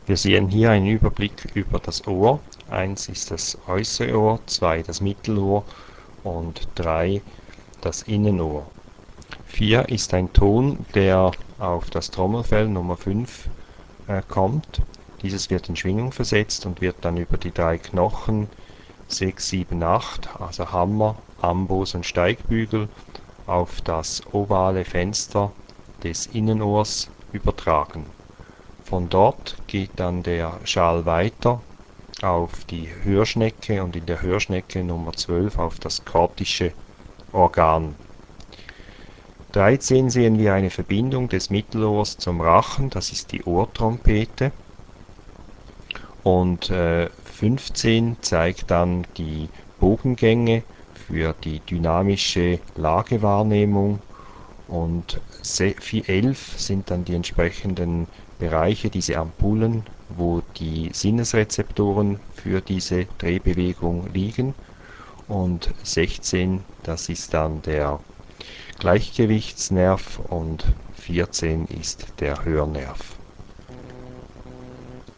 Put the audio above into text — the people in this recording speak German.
Wir sehen hier einen Überblick über das Ohr. 1 ist das äußere Ohr, 2 das Mittelohr und 3 das Innenohr. 4 ist ein Ton, der auf das Trommelfell Nummer 5 kommt. Dieses wird in Schwingung versetzt und wird dann über die 3 Knochen 6, 7, 8, also Hammer, Amboss und Steigbügel, auf das ovale Fenster des Innenohrs übertragen. Von dort geht dann der Schall weiter auf die Hörschnecke und in der Hörschnecke Nummer 12 auf das kordische Organ. 13 sehen wir eine Verbindung des Mittelohrs zum Rachen, das ist die Ohrtrompete. Und 15 zeigt dann die Bogengänge für die dynamische Lagewahrnehmung und 11 sind dann die entsprechenden Bereiche, diese Ampullen, wo die Sinnesrezeptoren für diese Drehbewegung liegen, und 16, das ist dann der Gleichgewichtsnerv, und 14 ist der Hörnerv.